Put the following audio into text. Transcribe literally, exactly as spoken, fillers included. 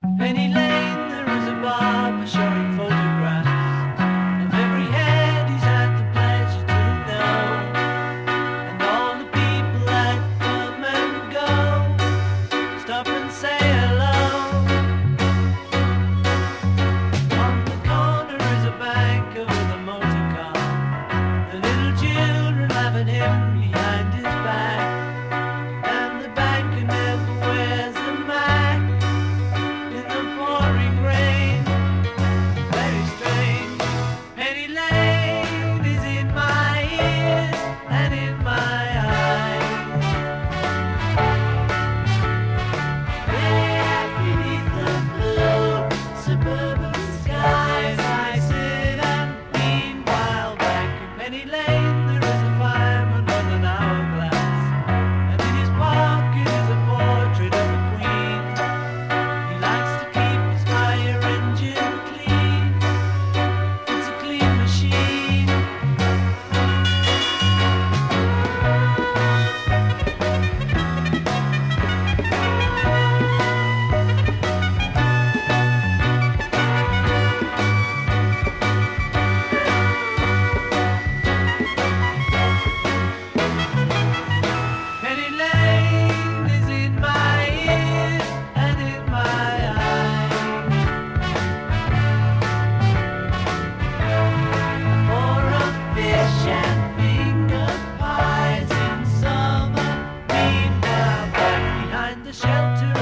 Penny Lane, there is a barber showing photographs of every head he's had the pleasure to know, and all the people that come and go stop and say hello. On the corner is a banker with a motor car, the little children laugh at him behind his back, and the banker never wears a mask in the pouring rain. Very strange. Penny Lane is in my ears and in my eyes. There beneath the blue suburban skies, I sit and meanwhile back in Penny Lane there is a fireman with an hourglass, and in his pocket is a portrait of a queen. He likes to keep his fire engine clean. It's a clean machine. Penny Lane is in my ears and in my eyes. For a fish and finger pies in summer, meanwhile back behind the shelter